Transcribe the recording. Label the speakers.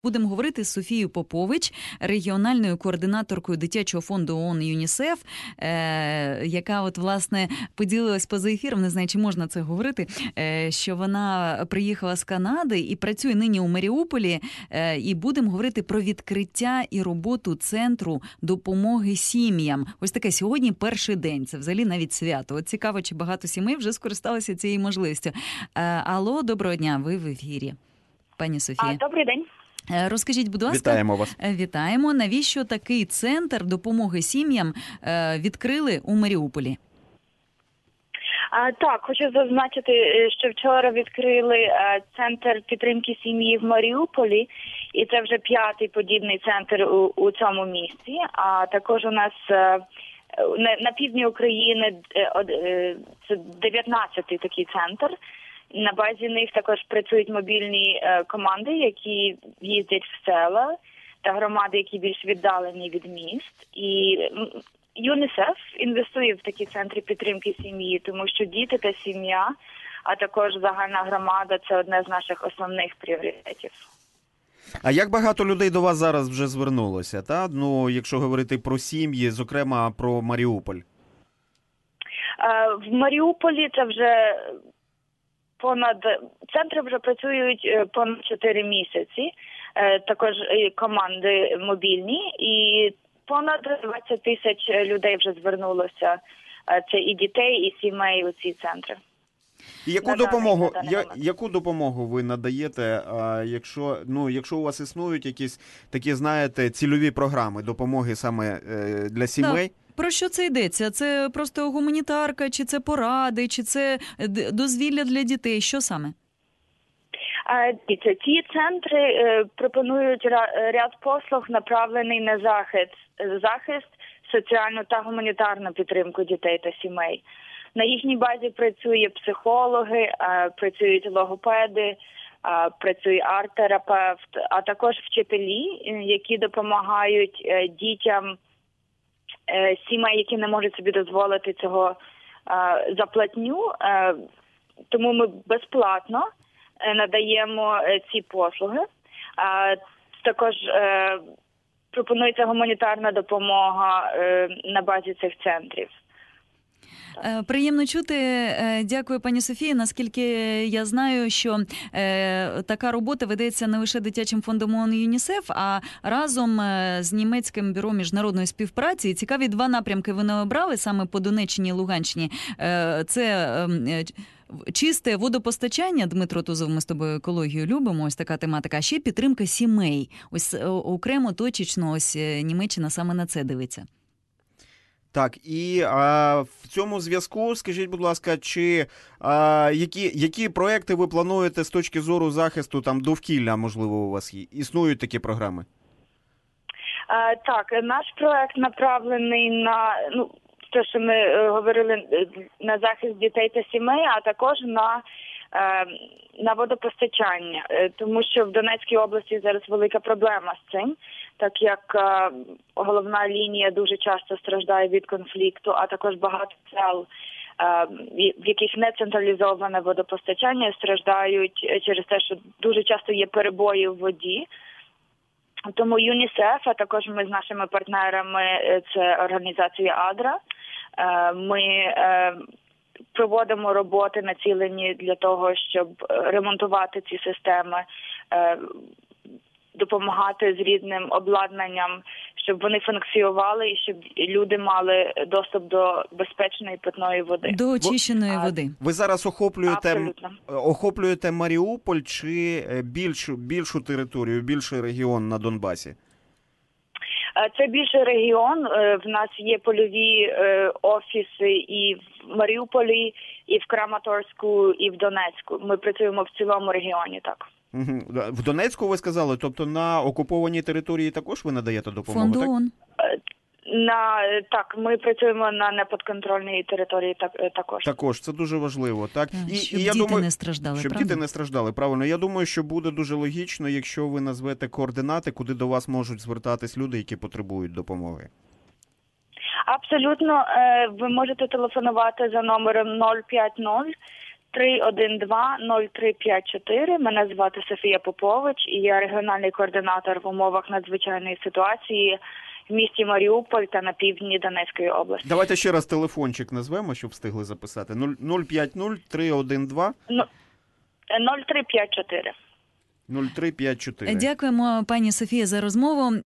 Speaker 1: Будемо говорити з Софією Попович, регіональною координаторкою дитячого фонду ООН ЮНІСЕФ, яка власне поділилась поза ефіром, не знаю, чи можна це говорити, що вона приїхала з Канади і працює нині у Маріуполі, і будемо говорити про відкриття і роботу центру допомоги сім'ям. Ось таке сьогодні перший день, це взагалі навіть свято. От цікаво, чи багато сімей вже скористалися цією можливістю. Алло, доброго дня, ви в ефірі, пані Софія.
Speaker 2: Добрий день.
Speaker 1: Розкажіть, будь ласка.
Speaker 3: Вітаємо вас.
Speaker 1: Вітаємо. Навіщо такий центр допомоги сім'ям відкрили у Маріуполі?
Speaker 2: Так, хочу зазначити, що вчора відкрили центр підтримки сім'ї в Маріуполі, і це вже 5-й подібний центр у цьому місті. А також у нас на півдні України це 19-й такий центр. На базі них також працюють мобільні команди, які їздять в села, та громади, які більш віддалені від міст. І ЮНІСЕФ інвестує в такі центри підтримки сім'ї, тому що діти та сім'я, а також загальна громада – це одне з наших основних пріоритетів.
Speaker 3: А як багато людей до вас зараз вже звернулося, та? Ну, якщо говорити про сім'ї, зокрема про Маріуполь?
Speaker 2: В Маріуполі це вже центри вже працюють понад 4 місяці, також команди мобільні, і понад 20 тисяч людей вже звернулося, це і дітей, і сімей у ці центри.
Speaker 3: І яку допомогу ви надаєте, якщо у вас існують якісь такі, знаєте, цільові програми допомоги саме для сімей?
Speaker 1: Так. Про що це йдеться? Це просто гуманітарка, чи це поради, чи це дозвілля для дітей? Що саме?
Speaker 2: Ці центри пропонують ряд послуг, направлений на захист, соціальну та гуманітарну підтримку дітей та сімей. На їхній базі працює психологи, працюють логопеди, працює арт-терапевт, а також вчителі, які допомагають дітям сімей, які не можуть собі дозволити цього заплатню. Тому ми безплатно надаємо ці послуги. Також пропонується гуманітарна допомога на базі цих центрів.
Speaker 1: Приємно чути. Дякую, пані Софія. Наскільки я знаю, що така робота ведеться не лише дитячим фондом ООН ЮНІСЕФ, а разом з німецьким бюро міжнародної співпраці. І цікаві 2 напрямки вони обрали саме по Донеччині і Луганщині. Це чисте водопостачання, Дмитро Тузов, ми з тобою екологію любимо, ось така тематика, а ще підтримка сімей. Ось окремо, точечно, ось Німеччина саме на це дивиться.
Speaker 3: Так, і в цьому зв'язку, скажіть, будь ласка, які проекти ви плануєте з точки зору захисту довкілля, можливо, у вас є? Існують такі програми?
Speaker 2: Так, наш проект направлений на, те, що ми говорили, на захист дітей та сімей, а також на водопостачання, тому що в Донецькій області зараз велика проблема з цим, так як головна лінія дуже часто страждає від конфлікту, а також багато сел, в яких не централізоване водопостачання, страждають через те, що дуже часто є перебої в воді. Тому ЮНІСЕФ, а також ми з нашими партнерами, це організація АДРА, ми проводимо роботи, націлені для того, щоб ремонтувати ці системи, допомагати з різним обладнанням, щоб вони функціонували і щоб люди мали доступ до безпечної питної води.
Speaker 1: До очищеної води.
Speaker 3: Ви зараз охоплюєте Маріуполь чи більшу територію, більший регіон на Донбасі?
Speaker 2: Це більший регіон. В нас є польові офіси і в Маріуполі, і в Краматорську, і в Донецьку. Ми працюємо в цілому регіоні, так.
Speaker 3: В Донецьку ви сказали? Тобто на окупованій території також ви надаєте допомогу,
Speaker 1: Фонду ООН.
Speaker 2: Так, ми працюємо на неподконтрольній території також.
Speaker 3: Також, це дуже важливо, так?
Speaker 1: Щоб діти не страждали,
Speaker 3: щоб
Speaker 1: правда?
Speaker 3: діти не страждали, правильно. Я думаю, що буде дуже логічно, якщо ви назвете координати, куди до вас можуть звертатись люди, які потребують допомоги.
Speaker 2: Абсолютно. Ви можете телефонувати за номером 050 312-0354. Мене звати Софія Попович, і я регіональний координатор в умовах надзвичайної ситуації в місті Маріуполь та на півдні Донецької області.
Speaker 3: Давайте ще раз телефончик назвемо, щоб встигли записати. 050-312...
Speaker 2: 0354.
Speaker 3: 0354.
Speaker 1: Дякуємо, пані Софія, за розмову.